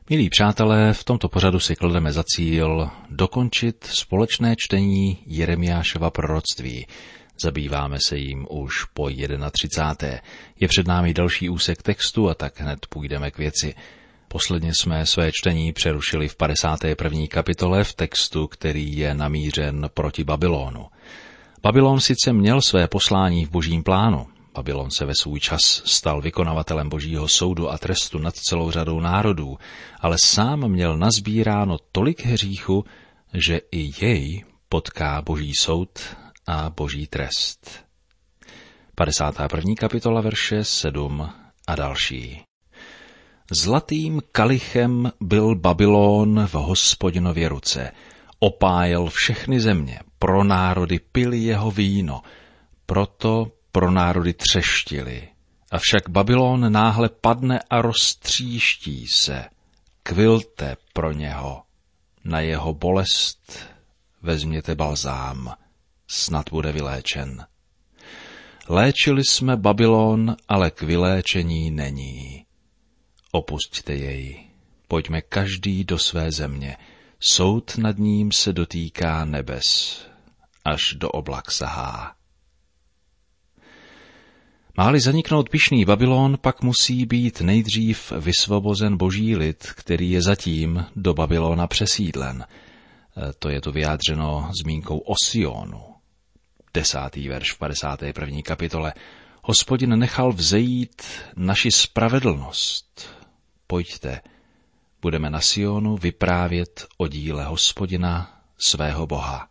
Milí přátelé, v tomto pořadu si klademe za cíl dokončit společné čtení Jeremiášova proroctví. Zabýváme se jím už po 31. Je před námi další úsek textu a tak hned půjdeme k věci. Posledně jsme své čtení přerušili v 51. kapitole v textu, který je namířen proti Babylonu. Babylon sice měl své poslání v božím plánu. Babylon se ve svůj čas stal vykonavatelem božího soudu a trestu nad celou řadou národů, ale sám měl nazbíráno tolik hříchu, že i jej potká boží soud a boží trest. 51. kapitola verše 7 a další. Zlatým kalichem byl Babylon v Hospodinově ruce. Opájel všechny země, pro národy pili jeho víno, proto pro národy třeštili. Avšak Babylon náhle padne a roztříští se. Kvilte pro něho. Na jeho bolest vezměte balzám. Snad bude vyléčen. Léčili jsme Babylon, ale k vyléčení není. Opusťte jej. Pojďme každý do své země. Soud nad ním se dotýká nebes. Až do oblak sahá. Má-li zaniknout pyšný Babylon, pak musí být nejdřív vysvobozen boží lid, který je zatím do Babylona přesídlen. To je tu vyjádřeno zmínkou o Sionu. 10. verš v 51. kapitole. Hospodin nechal vzejít naši spravedlnost. Pojďte, budeme na Sionu vyprávět o díle Hospodina, svého Boha.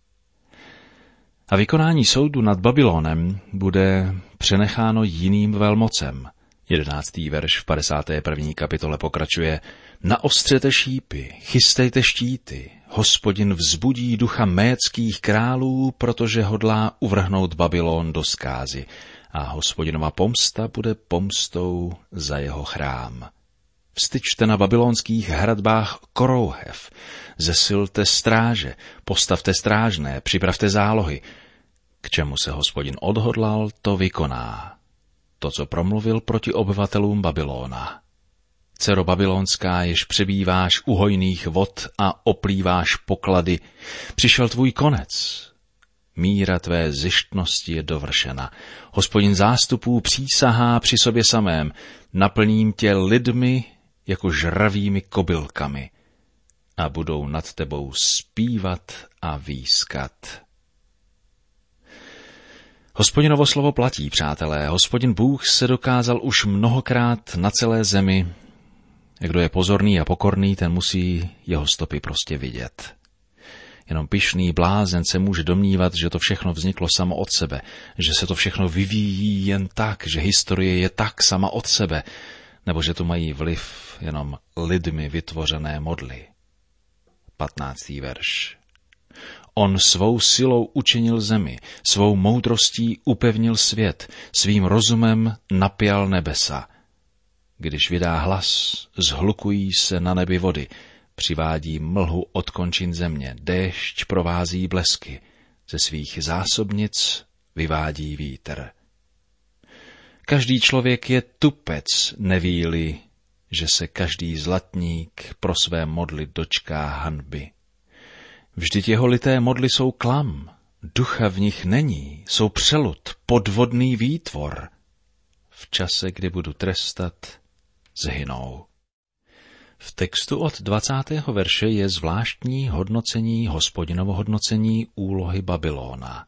A vykonání soudu nad Babylonem bude přenecháno jiným velmocem. 11. verš v 51. kapitole pokračuje. Naostřete šípy, chystejte štíty. Hospodin vzbudí ducha médských králů, protože hodlá uvrhnout Babylon do zkázy. A Hospodinova pomsta bude pomstou za jeho chrám. Vstyčte na babylonských hradbách korouhev, zesilte stráže, postavte strážné, připravte zálohy. K čemu se Hospodin odhodlal, to vykoná. To, co promluvil proti obyvatelům Babylona. Dcero babylonská, jež přebýváš u hojných vod a oplýváš poklady, přišel tvůj konec. Míra tvé zištnosti je dovršena. Hospodin zástupů přísahá při sobě samém. Naplním tě lidmi jako žravými kobylkami a budou nad tebou zpívat a výskat. Hospodinovo slovo platí, přátelé. Hospodin Bůh se dokázal už mnohokrát na celé zemi. Kdo je pozorný a pokorný, ten musí jeho stopy prostě vidět. Jenom pyšný blázen se může domnívat, že to všechno vzniklo samo od sebe, že se to všechno vyvíjí jen tak, že historie je tak sama od sebe, nebo že tu mají vliv jenom lidmi vytvořené modly. 15. verš. On svou silou učinil zemi, svou moudrostí upevnil svět, svým rozumem napjal nebesa. Když vydá hlas, zhlukují se na nebi vody, přivádí mlhu od končin země, déšť provází blesky, ze svých zásobnic vyvádí vítr. Každý člověk je tupec, neví-li, že se každý zlatník pro své modly dočká hanby. Vždyť jeho lité modly jsou klam, ducha v nich není, jsou přelud, podvodný výtvor. V čase, kdy budu trestat, zhynou. V textu od 20. verše je zvláštní hodnocení, Hospodinovo hodnocení úlohy Babylona.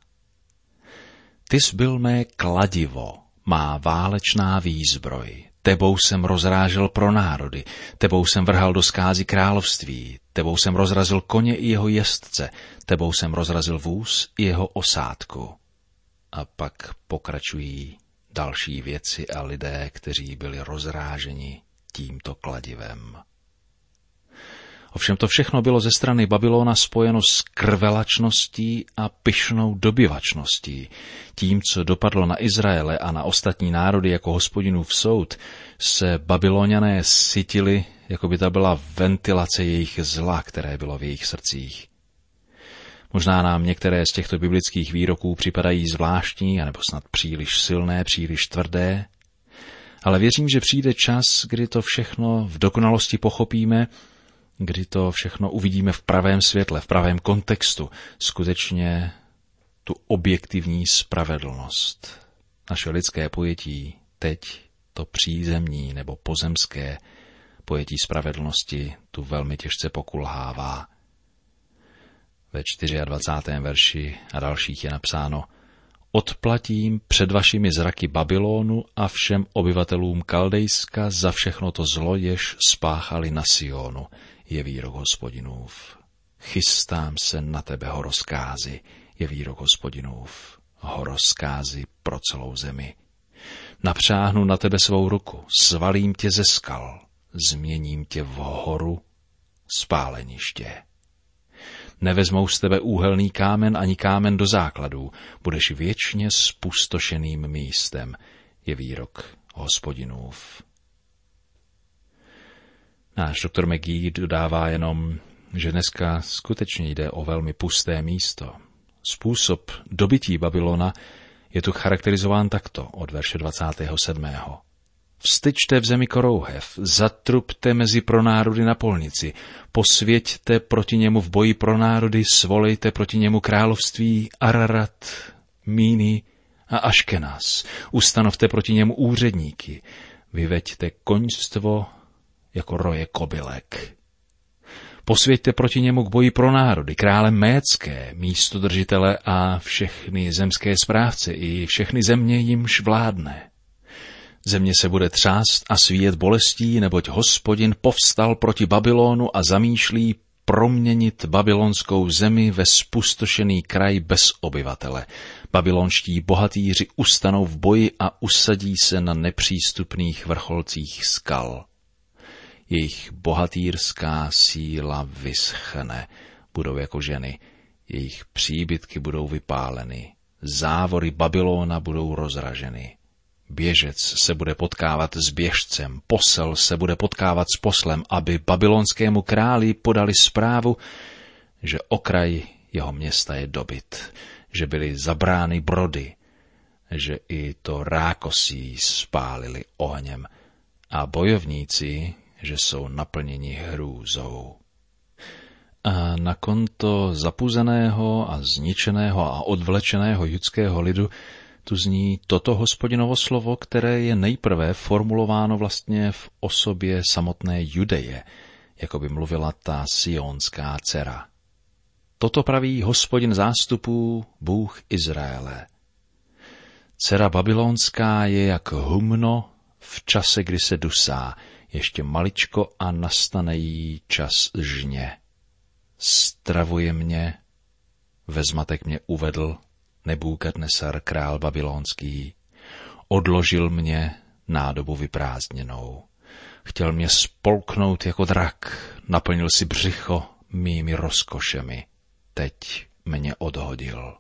Tys byl mé kladivo, má válečná výzbroj. Tebou jsem rozrážel pro národy, tebou jsem vrhal do zkázy království, tebou jsem rozrazil koně i jeho jezdce, tebou jsem rozrazil vůz i jeho osádku. A pak pokračují další věci a lidé, kteří byli rozráženi tímto kladivem. Ovšem to všechno bylo ze strany Babylona spojeno s krvelačností a pyšnou dobyvačností. Tím, co dopadlo na Izraele a na ostatní národy jako Hospodinův soud, se Babyloniané sytili, jako by ta byla ventilace jejich zla, které bylo v jejich srdcích. Možná nám některé z těchto biblických výroků připadají zvláštní, anebo snad příliš silné, příliš tvrdé, Ale věřím, že přijde čas, kdy to všechno v dokonalosti pochopíme, kdy to všechno uvidíme v pravém světle, v pravém kontextu, skutečně tu objektivní spravedlnost. Naše lidské pojetí teď, to přízemní nebo pozemské pojetí spravedlnosti, tu velmi těžce pokulhává. Ve 24. verši a dalších je napsáno: Odplatím před vašimi zraky Babylonu a všem obyvatelům Kaldejska za všechno to zlo, jež spáchali na Sionu, je výrok Hospodinův. Chystám se na tebe, horoskázy, je výrok Hospodinův. Horoskázy pro celou zemi. Napřáhnu na tebe svou ruku, svalím tě ze skal, změním tě v horu spáleniště. Nevezmou z tebe úhelný kámen ani kámen do základů, budeš věčně spustošeným místem, je výrok Hospodinův. Náš doktor McGee dodává jenom, že dneska skutečně jde o velmi pusté místo. Způsob dobytí Babylona je tu charakterizován takto od verše 27. Vstyčte v zemi korouhev, zatrubte mezi pronárody na polnici, posvěťte proti němu v boji pronárody, svolejte proti němu království Ararat, Míny a Aškenaz, ustanovte proti němu úředníky, vyveďte koňstvo jako roje kobylek. Posvěďte proti němu k boji pro národy, krále Mécké, místodržitele a všechny zemské správce i všechny země, jimž vládne. Země se bude třást a svíjet bolestí, neboť Hospodin povstal proti Babylonu a zamýšlí proměnit babylonskou zemi ve spustošený kraj bez obyvatele. Babylonští bohatýři ustanou v boji a usadí se na nepřístupných vrcholcích skal. Jejich bohatýrská síla vyschne, budou jako ženy, jejich příbytky budou vypáleny, závory Babylona budou rozraženy. Běžec se bude potkávat s běžcem, posel se bude potkávat s poslem, aby babylonskému králi podali zprávu, že okraj jeho města je dobyt, že byly zabrány brody, že i to rákosí spálili ohněm a bojovníci, že jsou naplněni hrůzou. A na konto zapuzeného a zničeného a odvlečeného judského lidu tu zní toto Hospodinovo slovo, které je nejprve formulováno vlastně v osobě samotné Judeje, jako by mluvila ta sionská dcera. Toto praví Hospodin zástupů, Bůh Izraele. Dcera babylonská je jak humno v čase, kdy se dusá, ještě maličko a nastane jí čas žně. Stravuje mě, ve zmatek mě uvedl Nebukadnesar, král babylonský, odložil mě nádobu vyprázdněnou. Chtěl mě spolknout jako drak, naplnil si břicho mými rozkošemi. Teď mě odhodil.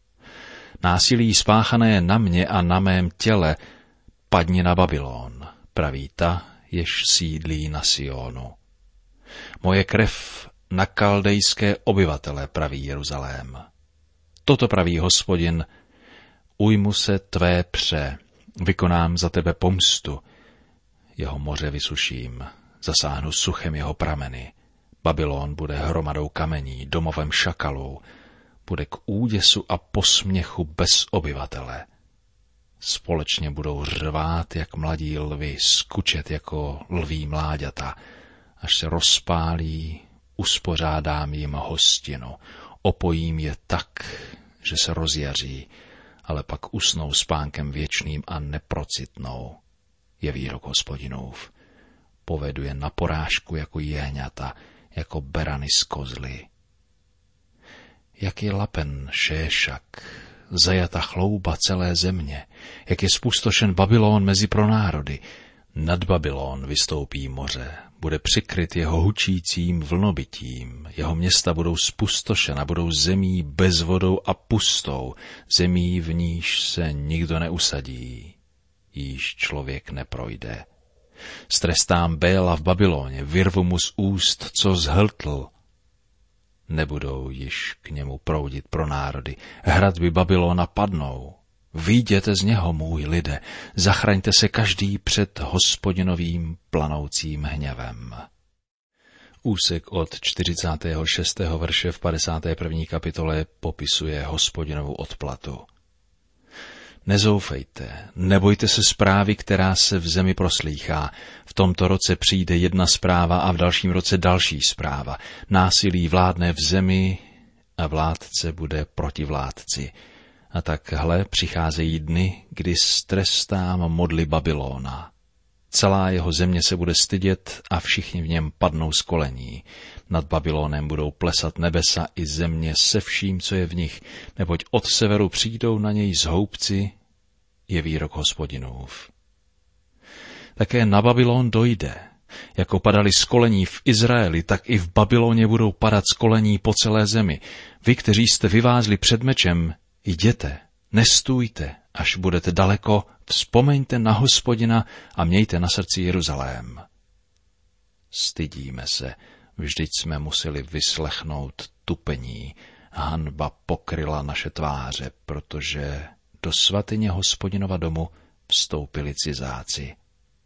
Násilí spáchané na mě a na mém těle padni na Babylon, praví ta, jež sídlí na Sionu. Moje krev na kaldejské obyvatele, praví Jeruzalém. Toto praví Hospodin, ujmu se tvé pře, vykonám za tebe pomstu. Jeho moře vysuším, zasáhnu suchem jeho prameny. Babylon bude hromadou kamení, domovem šakalů, bude k úděsu a posměchu bez obyvatele. Společně budou řvát jak mladí lvi, skučet jako lví mláďata. Až se rozpálí, uspořádám jim hostinu, opojím je tak, že se rozjaří, ale pak usnou spánkem věčným a neprocitnou, je výrok Hospodinův. Povedu je na porážku jako jehňata, jako berany z kozly. Jak je lapen Šéšak, zajata chlouba celé země, jak je spustošen Babylon mezi pronárody, nad Babylon vystoupí moře, bude přikryt jeho hučícím vlnobytím, jeho města budou spustošena, budou zemí bez vodou a pustou, zemí, v níž se nikdo neusadí, jíž člověk neprojde. Strestám Béla v Babyloně, vyrvu mu z úst, co zhltl. Nebudou již k němu proudit pronárody, hradby Babylona padnou, Vyjděte z něho, můj lide, zachraňte se každý před Hospodinovým planoucím hněvem. Úsek od 46. verše v 51. kapitole popisuje Hospodinovu odplatu. Nezoufejte, nebojte se zprávy, která se v zemi proslýchá. V tomto roce přijde jedna zpráva a v dalším roce další zpráva. Násilí vládne v zemi a vládce bude proti vládci. A tak hle, přicházejí dny, kdy strestám modly Babylona. Celá jeho země se bude stydět a všichni v něm padnou z kolení. Nad Babylonem budou plesat nebesa i země se vším, co je v nich, neboť od severu přijdou na něj zhoubci, je výrok Hospodinův. Také na Babylon dojde. Jako padali z kolení v Izraeli, tak i v Babyloně budou padat z kolení po celé zemi. Vy, kteří jste vyvázli před mečem, jděte, nestůjte, až budete daleko, vzpomeňte na Hospodina a mějte na srdci Jeruzalém. Stydíme se, vždyť jsme museli vyslechnout tupení. Hanba pokryla naše tváře, protože do svatyně Hospodinova domu vstoupili cizáci.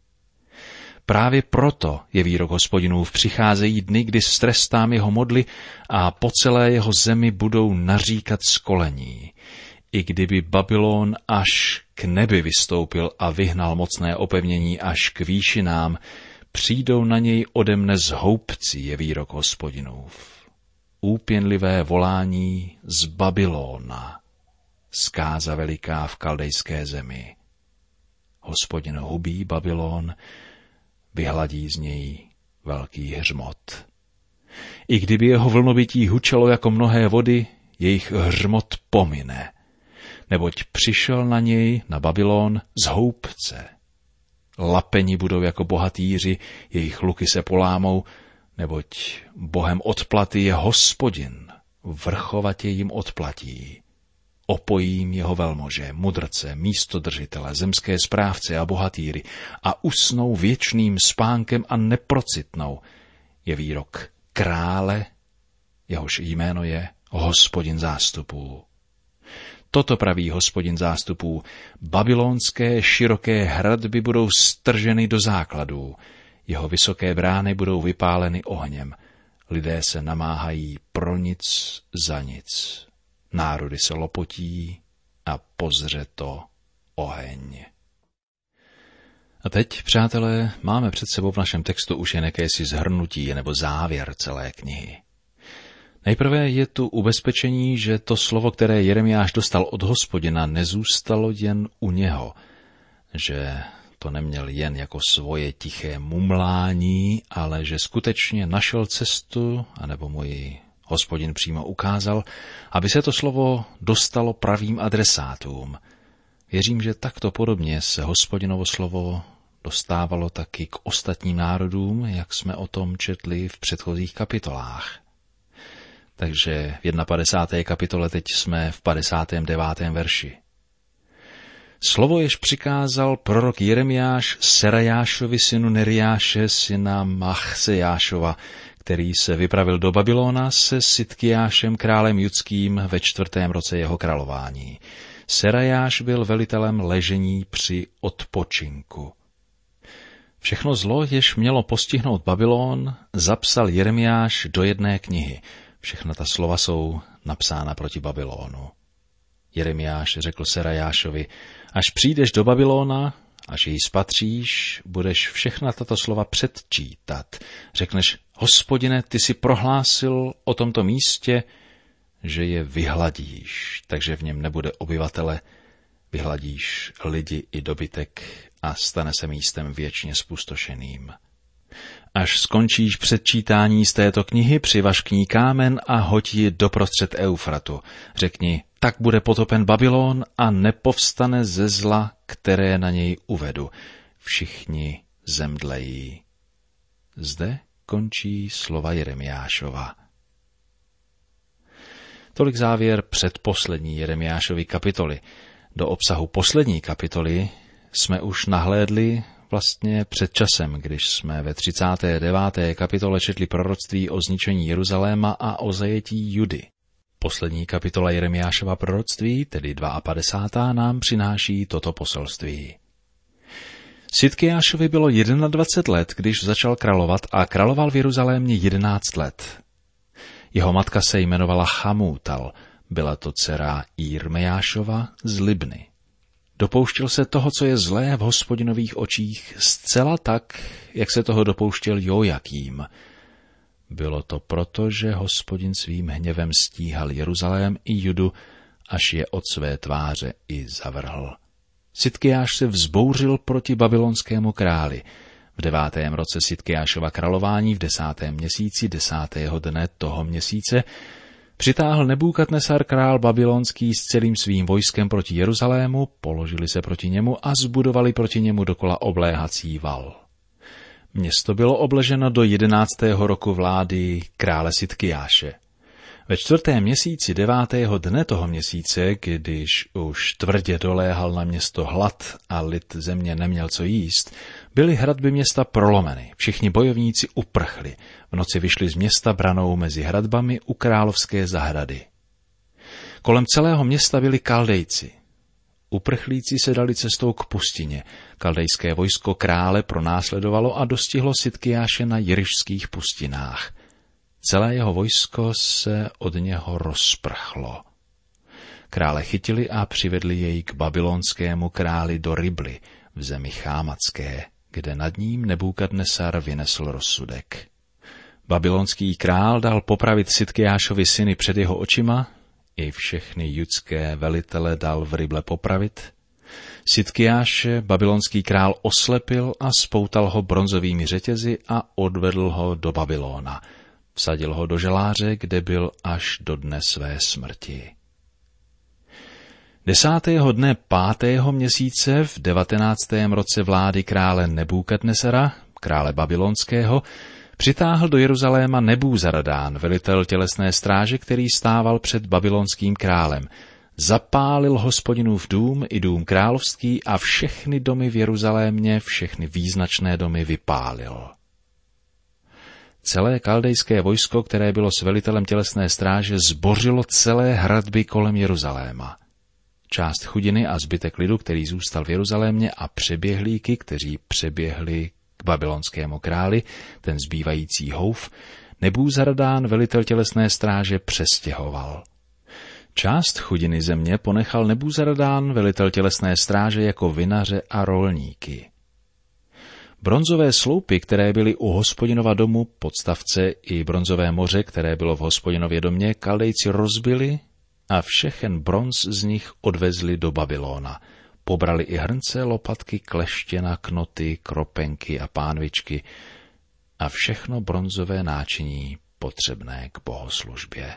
Právě proto je výrok Hospodinův, přicházejí dny, kdy strestám jeho modly a po celé jeho zemi budou naříkat z kolení. I kdyby Babylon až k nebi vystoupil a vyhnal mocné opevnění až k výšinám, přijdou na něj ode mne zhoubci, je výrok Hospodinův. Úpěnlivé volání z Babylona, zkáza veliká v kaldejské zemi. Hospodin hubí Babylon, vyhladí z něj velký hřmot. I kdyby jeho vlnovití hučelo jako mnohé vody, jejich hřmot pomine, neboť přišel na něj, na Babylon, zhoubce. Lapeni budou jako bohatýři, jejich luky se polámou, neboť Bohem odplaty je Hospodin, vrchovatě jim odplatí. Opojím jeho velmože, mudrce, místodržitele, zemské správce a bohatýry a usnou věčným spánkem a neprocitnou, je výrok krále, jehož jméno je Hospodin zástupů. Toto praví Hospodin zástupů, babylonské široké hradby budou strženy do základů, jeho vysoké brány budou vypáleny ohněm, lidé se namáhají pro nic za nic. Národy se lopotí a pozře to oheň. A teď, přátelé, máme před sebou v našem textu už jen jakési shrnutí nebo závěr celé knihy. Nejprve je tu ubezpečení, že to slovo, které Jeremiáš dostal od Hospodina, nezůstalo jen u něho, že to neměl jen jako svoje tiché mumlání, ale že skutečně našel cestu, anebo mu ji Hospodin přímo ukázal, aby se to slovo dostalo pravým adresátům. Věřím, že takto podobně se Hospodinovo slovo dostávalo taky k ostatním národům, jak jsme o tom četli v předchozích kapitolách. Takže v 51. kapitole teď jsme v 59. verši. Slovo, jež přikázal prorok Jeremiáš Serajášovi synu Neriáše, syna Machsejášova, který se vypravil do Babylona se Sidkiášem králem judským ve 4. roce jeho králování. Serajáš byl velitelem ležení při odpočinku. Všechno zlo, jež mělo postihnout Babylon, zapsal Jeremiáš do jedné knihy. Všechna ta slova jsou napsána proti Babylonu. Jeremiáš řekl Serajášovi, až přijdeš do Babylona, až jej spatříš, budeš všechna tato slova předčítat. Řekneš, Hospodine, ty si prohlásil o tomto místě, že je vyhladíš, takže v něm nebude obyvatele, vyhladíš lidi i dobytek a stane se místem věčně zpustošeným. Až skončíš předčítání z této knihy, přivaž k ní kámen a hoď ji doprostřed Eufratu. Řekni, tak bude potopen Babylon a nepovstane ze zla, které na něj uvedu. Všichni zemdlejí. Zde končí slova Jeremiášova. Tolik závěr předposlední Jeremiášovy kapitoly. Do obsahu poslední kapitoly jsme už nahlédli vlastně před časem, když jsme ve 39. kapitole četli proroctví o zničení Jeruzaléma a o zajetí Judy. Poslední kapitola Jeremiášova proroctví, tedy 52. nám přináší toto poselství. Sidkiášovi bylo 21 let, když začal královat a královal v Jeruzalémě 11 let. Jeho matka se jmenovala Chamútal, byla to dcera Jirmejášova z Libny. Dopouštěl se toho, co je zlé v Hospodinových očích, zcela tak, jak se toho dopouštěl Jojakým. Bylo to proto, že Hospodin svým hněvem stíhal Jeruzalém i Judu, až je od své tváře i zavrhl. Sidkiáš se vzbouřil proti babylonskému králi. V 9. roce Sidkiášova králování v 10. měsíci 10. dne toho měsíce přitáhl Nebukadnesar král babylonský s celým svým vojskem proti Jeruzalému, položili se proti němu a zbudovali proti němu dokola obléhací val. Město bylo obleženo do 11. roku vlády krále Sidkiáše. Ve 4. měsíci 9. dne toho měsíce, když už tvrdě doléhal na město hlad a lid země neměl co jíst, byly hradby města prolomeny, všichni bojovníci uprchli, v noci vyšli z města branou mezi hradbami u královské zahrady. Kolem celého města byli Kaldejci. Uprchlíci se dali cestou k pustině, kaldejské vojsko krále pronásledovalo a dostihlo Sidkiáše na jirišských pustinách. Celé jeho vojsko se od něho rozprchlo. Krále chytili a přivedli jej k babylonskému králi do Ribly v zemi Chámatské, kde nad ním Nebukadnesar vynesl rozsudek. Babylonský král dal popravit Sidkiášovi syny před jeho očima, i všechny judské velitele dal v Rible popravit. Sidkiáše babylonský král oslepil a spoutal ho bronzovými řetězy a odvedl ho do Babylona. Vsadil ho do želáře, kde byl až do dne své smrti. 10. dne 5. měsíce v 19. roce vlády krále Nebukadnesara, krále babylonského, přitáhl do Jeruzaléma Nebúzaradán, velitel tělesné stráže, který stával před babylonským králem. Zapálil Hospodinův dům i dům královský a všechny domy v Jeruzalémě, všechny význačné domy vypálil. Celé kaldejské vojsko, které bylo s velitelem tělesné stráže, zbořilo celé hradby kolem Jeruzaléma. Část chudiny a zbytek lidu, který zůstal v Jeruzalémě, a přeběhlíky, kteří přeběhli k babylonskému králi, ten zbývající houf, Nebúzaradán, velitel tělesné stráže, přestěhoval. Část chudiny země ponechal Nebúzaradán, velitel tělesné stráže, jako vinaře a rolníky. Bronzové sloupy, které byly u Hospodinova domu, podstavce i bronzové moře, které bylo v Hospodinově domě, Kaldejci rozbili a všechen bronz z nich odvezli do Babylona. Pobrali i hrnce, lopatky, kleštěna, knoty, kropenky a pánvičky a všechno bronzové náčiní potřebné k bohoslužbě.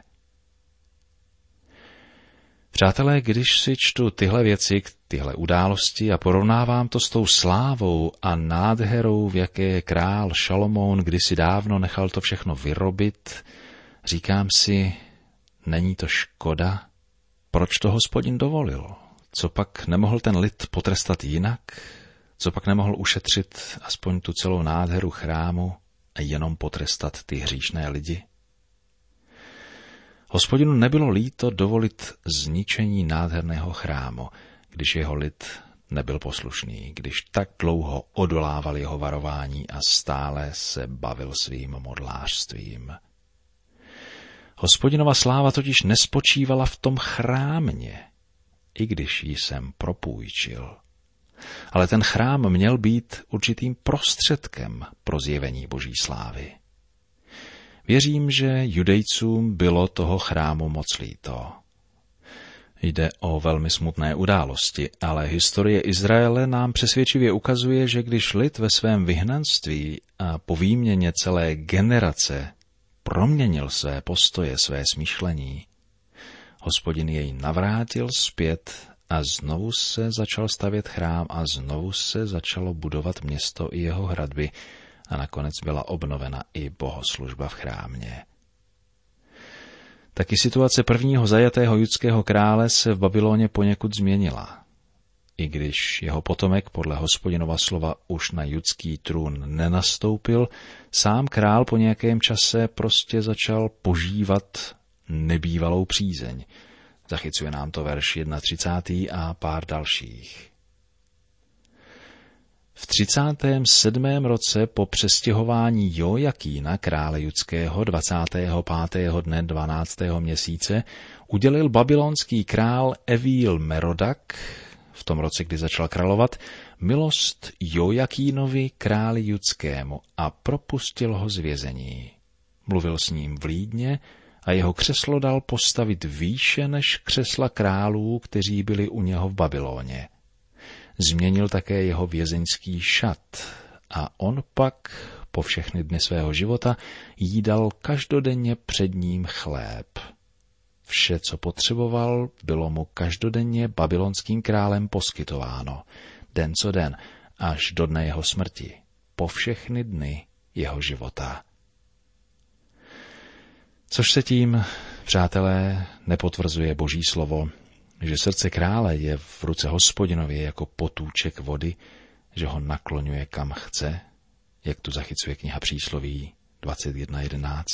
Přátelé, když si čtu tyhle věci, tyhle události a porovnávám to s tou slávou a nádherou, v jaké král Šalomoun kdysi dávno nechal to všechno vyrobit, říkám si, není to škoda? Proč to Hospodin dovolil? Co pak nemohl ten lid potrestat jinak? Co pak nemohl ušetřit aspoň tu celou nádheru chrámu a jenom potrestat ty hříšné lidi? Hospodinu nebylo líto dovolit zničení nádherného chrámu, když jeho lid nebyl poslušný, když tak dlouho odolával jeho varování a stále se bavil svým modlářstvím. Hospodinova sláva totiž nespočívala v tom chrámě, i když ji jsem propůjčil. Ale ten chrám měl být určitým prostředkem pro zjevení Boží slávy. Věřím, že Judejcům bylo toho chrámu moc líto. Jde o velmi smutné události, ale historie Izraele nám přesvědčivě ukazuje, že když lid ve svém vyhnanství a po výměně celé generace proměnil své postoje, své smýšlení, Hospodin jej navrátil zpět a znovu se začal stavět chrám a znovu se začalo budovat město i jeho hradby a nakonec byla obnovena i bohoslužba v chrámě. Taky situace prvního zajatého judského krále se v Babyloně poněkud změnila. I když jeho potomek podle Hospodinova slova už na judský trůn nenastoupil, sám král po nějakém čase prostě začal požívat nebývalou přízeň. Zachycuje nám to verš 31. a pár dalších. V 37. roce po přestěhování Jojakína, krále judského, 25. dne 12. měsíce, udělil babylonský král Evil Merodak, v tom roce, kdy začal královat, milost Jojakínovi, králi judskému, a propustil ho z vězení. Mluvil s ním vlídně a jeho křeslo dal postavit výše než křesla králů, kteří byli u něho v Babyloně. Změnil také jeho vězeňský šat a on pak po všechny dny svého života jídal každodenně před ním chléb. Vše, co potřeboval, bylo mu každodenně babylonským králem poskytováno, den co den, až do dne jeho smrti, po všechny dny jeho života. Což se tím, přátelé, nepotvrzuje Boží slovo, že srdce krále je v ruce Hospodinově jako potůček vody, že ho nakloňuje kam chce, jak tu zachycuje kniha Přísloví 21.11.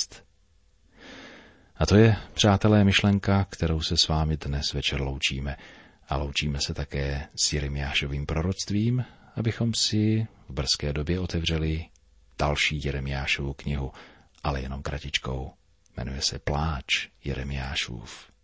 A to je, přátelé, myšlenka, kterou se s vámi dnes večer loučíme. A loučíme se také s Jeremiášovým proroctvím, abychom si v brzké době otevřeli další Jeremiášovu knihu, ale jenom kratičkou. Jmenuje se Pláč Jeremiášův.